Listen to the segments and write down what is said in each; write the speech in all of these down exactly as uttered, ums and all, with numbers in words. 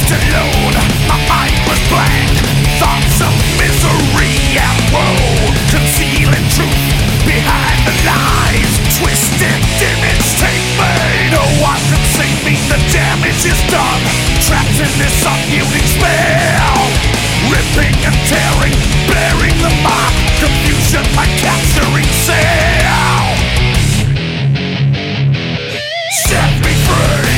alone, my mind was blank. Thoughts of misery and woe, concealing truth behind the lies. Twisted image take me. No one can save me, the damage is done. Trapped in this unyielding spell, ripping and tearing, bearing the mark. Confusion, my capturing cell. Set me free.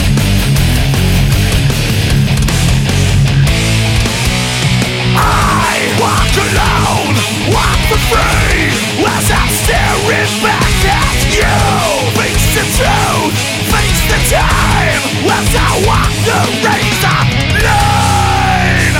I walk alone, walk for free, as I'm staring back at you. Face the truth, face the time, as I walk the razor line.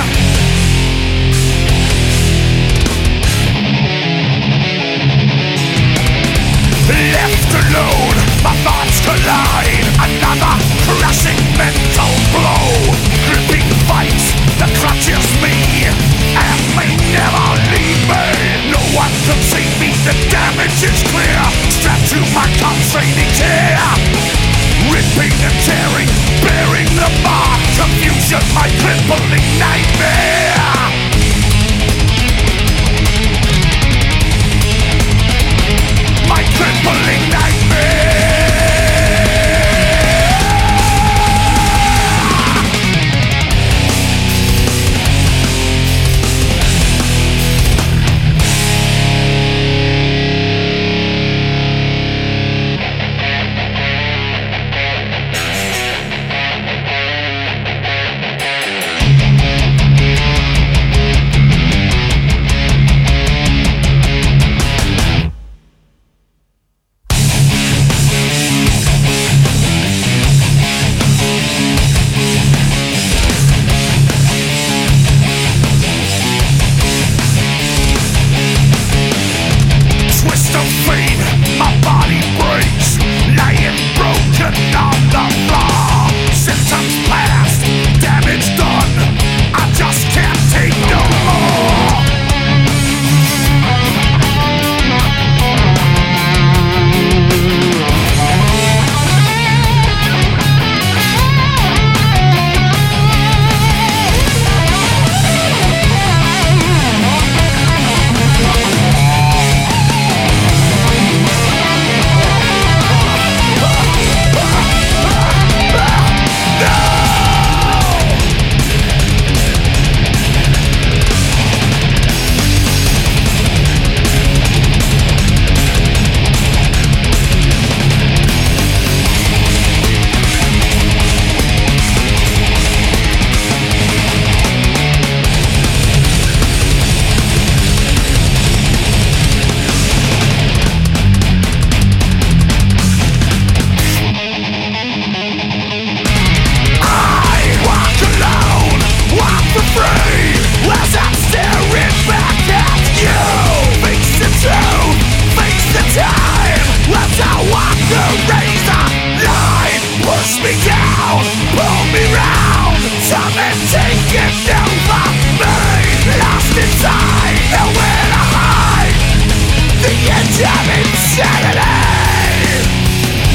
Left alone, my thoughts collide. Another crushing mental blow. Gripping vice that clutches me and may never leave me. No one can save me, the damage is clear. Strapped to my constraining chair, ripping and tearing, bearing the mark. Confusion, my crippling nightmare. My crippling nightmare.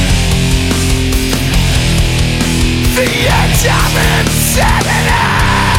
The edge of insanity.